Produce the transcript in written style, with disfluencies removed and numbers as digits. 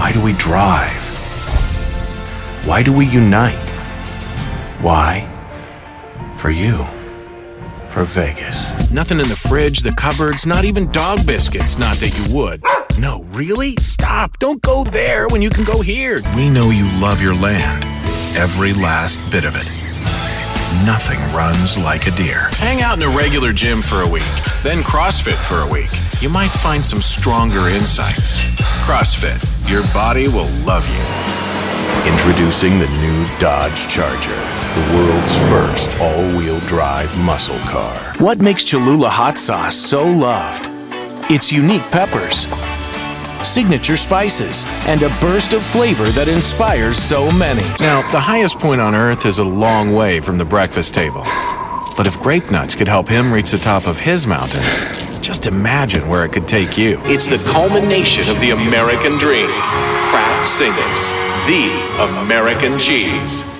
Why do we drive? Why do we unite? Why? For you. For Vegas. Nothing in the fridge, the cupboards, not even dog biscuits. Not that you would. No, really? Stop. Don't go there when you can go here. We know you love your land. Every last bit of it. Nothing runs like a deer. Hang out in a regular gym for a week, then CrossFit for a week. You might find some stronger insights. CrossFit. Your body will love you. Introducing the new Dodge Charger, the world's first all-wheel drive muscle car. What makes Cholula hot sauce so loved? Its unique peppers, signature spices, and a burst of flavor that inspires so many. Now, the highest point on earth is a long way from the breakfast table. But if grape nuts could help him reach the top of his mountain, just imagine where it could take you. It's the culmination of the American dream. Kraft Singles, the American cheese.